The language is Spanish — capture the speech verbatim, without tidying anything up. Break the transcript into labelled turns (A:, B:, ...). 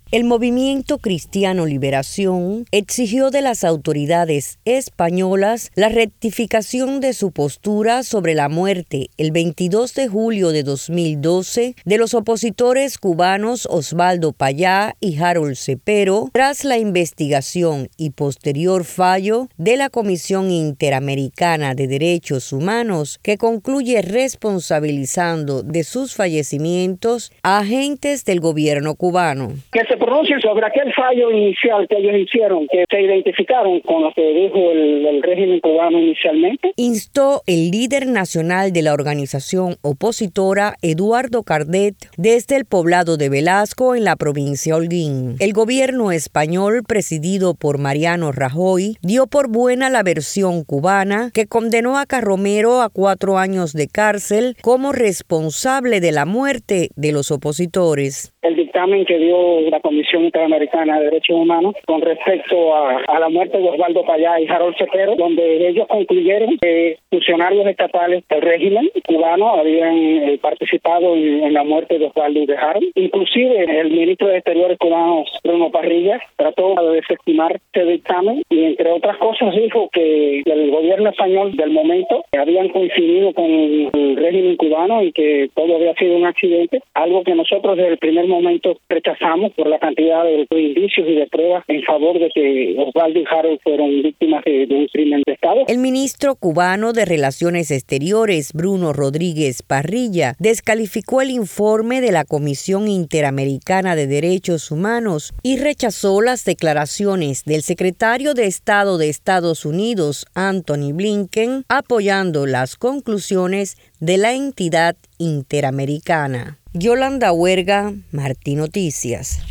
A: El Movimiento Cristiano Liberación exigió de las autoridades españolas la rectificación de su postura sobre la muerte el veintidós de julio de dos mil doce de los opositores cubanos Osvaldo Payá y Harold Cepero tras la investigación y posterior fallo de la Comisión Interamericana de Derechos Humanos que concluye responsabilizando de sus fallecimientos a agentes del gobierno cubano.
B: Que se pronuncien sobre aquel fallo inicial que ellos hicieron, que se identificaron con lo que dijo el, el régimen cubano inicialmente.
A: Instó el líder nacional de la organización opositora, Eduardo Cardet, desde el poblado de Velasco, en la provincia Holguín. El gobierno español, presidido por Mariano Rajoy, dio por buena la versión cubana que condenó a Carromero a cuatro años de cárcel como responsable de la muerte de los opositores.
B: El dictamen que dio la Comisión Interamericana de Derechos Humanos con respecto a, a la muerte de Osvaldo Payá y Harold Cepero, donde ellos concluyeron que funcionarios estatales del régimen cubano habían eh, participado en, en la muerte de Osvaldo y de Harold. Inclusive el ministro de Exteriores cubano, Bruno Parrilla, trató de desestimar ese dictamen y, entre otras cosas, dijo que el gobierno español del momento habían coincidido con el régimen cubano y que todo había sido un accidente, algo que nosotros desde el primer momento rechazamos por la cantidad de indicios y de pruebas en favor de que Osvaldo y Harold fueron víctimas de, de un crimen de Estado.
A: El ministro cubano de Relaciones Exteriores, Bruno Rodríguez Parrilla, descalificó el informe de la Comisión Interamericana de Derechos Humanos y rechazó las declaraciones del secretario de Estado de Estados Unidos, Antony Blinken, apoyando las conclusiones de la entidad interamericana. Yolanda Huerga, Martí Noticias.